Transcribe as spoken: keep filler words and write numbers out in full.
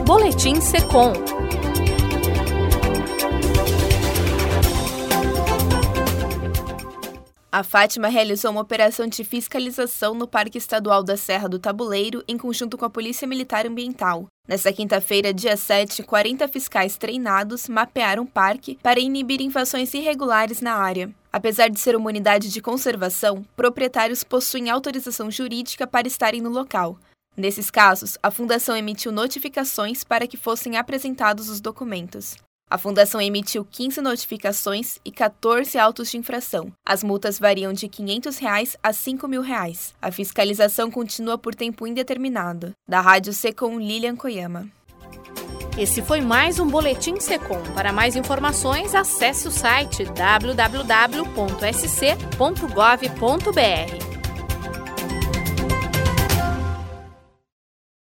Boletim Secom. A Fátima realizou uma operação de fiscalização no Parque Estadual da Serra do Tabuleiro, em conjunto com a Polícia Militar Ambiental. Nesta quinta-feira, dia sete, quarenta fiscais treinados mapearam o parque para inibir invasões irregulares na área. Apesar de ser uma unidade de conservação, proprietários possuem autorização jurídica para estarem no local. Nesses casos, a Fundação emitiu notificações para que fossem apresentados os documentos. A Fundação emitiu quinze notificações e quatorze autos de infração. As multas variam de quinhentos reais a cinco mil reais. A fiscalização continua por tempo indeterminado. Da Rádio Secom, Lilian Koyama. Esse foi mais um Boletim Secom. Para mais informações, acesse o site w w w ponto s c ponto gov ponto b r.